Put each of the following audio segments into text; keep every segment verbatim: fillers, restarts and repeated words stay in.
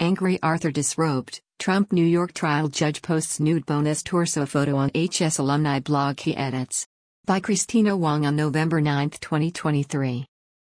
Angry Arthur disrobed, Trump New York trial judge posts nude bonus torso photo on H S alumni blog he edits. By Christina Wong on November ninth, twenty twenty-three.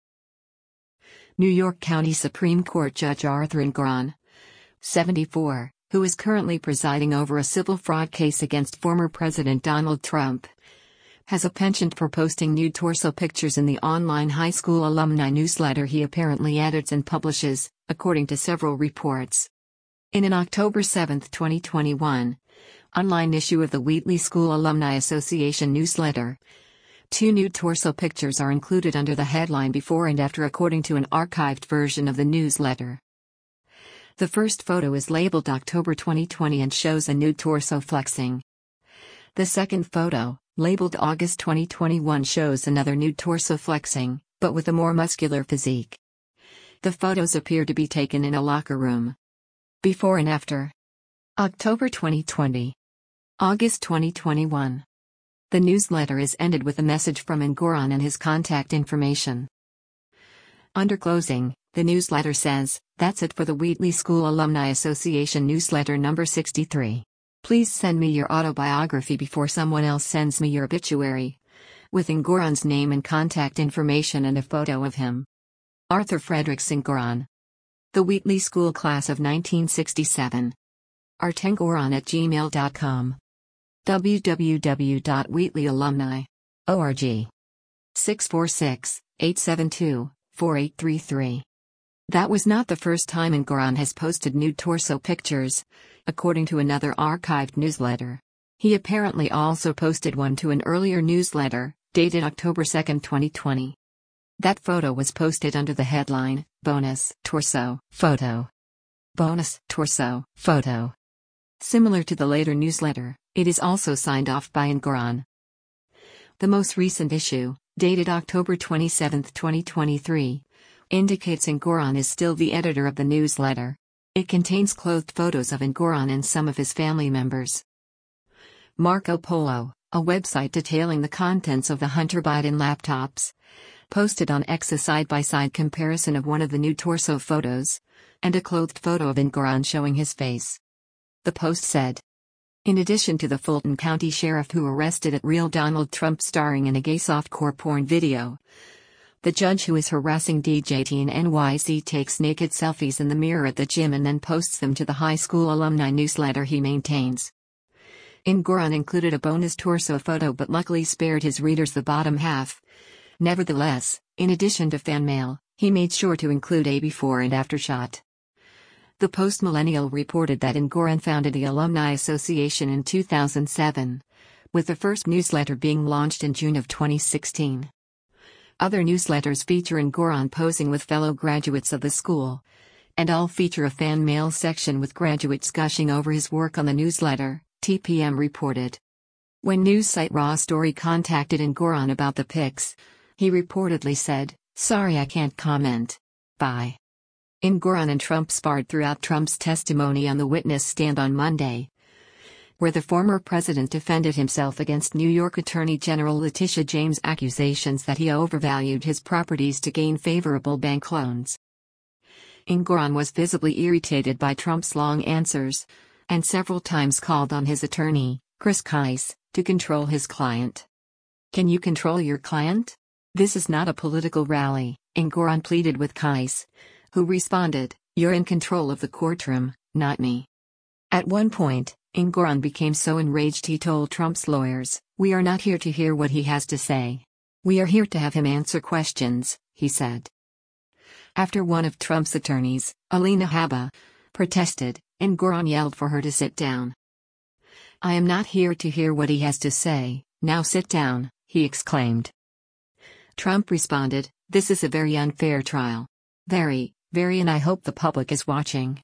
New York County Supreme Court Judge Arthur Engoron, seventy-four, who is currently presiding over a civil fraud case against former President Donald Trump, has a penchant for posting nude torso pictures in the online high school alumni newsletter he apparently edits and publishes, according to several reports. In an October seventh, twenty twenty-one, online issue of the Wheatley School Alumni Association newsletter, two nude torso pictures are included under the headline before and after according to an archived version of the newsletter. The first photo is labeled October twenty twenty and shows a nude torso flexing. The second photo, labeled August twenty twenty-one, shows another nude torso flexing, but with a more muscular physique. The photos appear to be taken in a locker room. Before and after. October twenty twenty. August twenty twenty-one. The newsletter is ended with a message from Engoron and his contact information. Under closing, the newsletter says, "That's it for the Wheatley School Alumni Association newsletter number sixty-three. Please send me your autobiography before someone else sends me your obituary." With Engoron's name and contact information and a photo of him. Arthur Fredericks Engoron. The Wheatley School Class of nineteen sixty-seven. artengoron at gmail dot com. w w w dot wheatley alumni dot org. six four six, eight seven two, four eight three three. That was not the first time Engoron has posted nude torso pictures, according to another archived newsletter. He apparently also posted one to an earlier newsletter, dated October second, twenty twenty. That photo was posted under the headline, Bonus Torso Photo. Bonus Torso Photo. Similar to the later newsletter, it is also signed off by Engoron. The most recent issue, dated October twenty-seventh, twenty twenty-three, indicates Engoron is still the editor of the newsletter. It contains clothed photos of Engoron and some of his family members. Marco Polo, a website detailing the contents of the Hunter Biden laptops, posted on X a side-by-side comparison of one of the nude torso photos, and a clothed photo of Engoron showing his face. The post said, "In addition to the Fulton County Sheriff who arrested at Real Donald Trump starring in a gay softcore porn video, the judge who is harassing D J T in N Y C takes naked selfies in the mirror at the gym and then posts them to the high school alumni newsletter he maintains." Engoron included a bonus torso photo but luckily spared his readers the bottom half. Nevertheless, in addition to fan mail, he made sure to include a before and after shot. The Post-Millennial reported that Engoron founded the Alumni Association in two thousand seven, with the first newsletter being launched in June of twenty sixteen. Other newsletters feature Engoron posing with fellow graduates of the school, and all feature a fan mail section with graduates gushing over his work on the newsletter, T P M reported. When news site Raw Story contacted Engoron about the pics, he reportedly said, "Sorry, I can't comment. Bye." Engoron and Trump sparred throughout Trump's testimony on the witness stand on Monday, where the former president defended himself against New York Attorney General Letitia James' accusations that he overvalued his properties to gain favorable bank loans. Engoron was visibly irritated by Trump's long answers, and several times called on his attorney, Chris Kise, to control his client. "Can you control your client? This is not a political rally," Engoron pleaded with Kise, who responded, "You're in control of the courtroom, not me." At one point, Engoron became so enraged he told Trump's lawyers, "We are not here to hear what he has to say. We are here to have him answer questions," he said. After one of Trump's attorneys, Alina Habba, protested, Engoron yelled for her to sit down. "I am not here to hear what he has to say, now sit down," he exclaimed. Trump responded, "This is a very unfair trial. Very, very, and I hope the public is watching."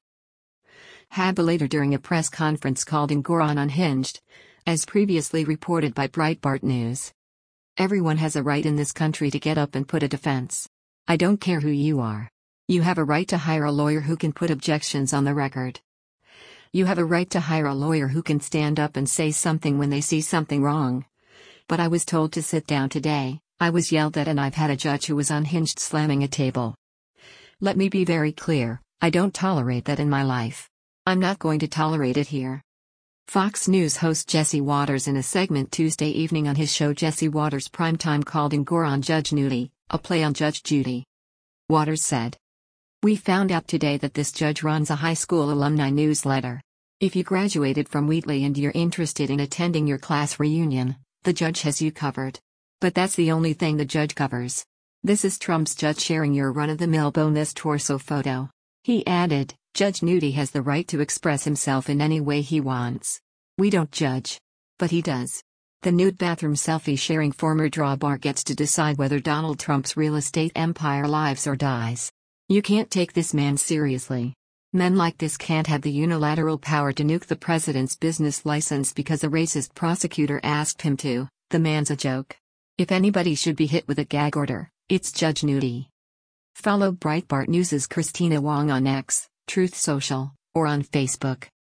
Habba later during a press conference called Engoron unhinged, as previously reported by Breitbart News. "Everyone has a right in this country to get up and put a defense. I don't care who you are. You have a right to hire a lawyer who can put objections on the record. You have a right to hire a lawyer who can stand up and say something when they see something wrong. But I was told to sit down today, I was yelled at, and I've had a judge who was unhinged slamming a table. Let me be very clear, I don't tolerate that in my life. I'm not going to tolerate it here. Fox News host Jesse Watters in a segment Tuesday evening on his show Jesse Watters Primetime called in gore on Judge Nudie, a play on Judge Judy. Watters said, "We found out today that this judge runs a high school alumni newsletter. If you graduated from Wheatley and you're interested in attending your class reunion, the judge has you covered. But that's the only thing the judge covers. This is Trump's judge sharing your run-of-the-mill boneless torso photo." He added, "Judge Nudie has the right to express himself in any way he wants. We don't judge. But he does. The nude bathroom selfie sharing former drawbar gets to decide whether Donald Trump's real estate empire lives or dies. You can't take this man seriously. Men like this can't have the unilateral power to nuke the president's business license because a racist prosecutor asked him to. The man's a joke. If anybody should be hit with a gag order, it's Judge Nudie." Follow Breitbart News' Christina Wong on X, Truth Social, or on Facebook.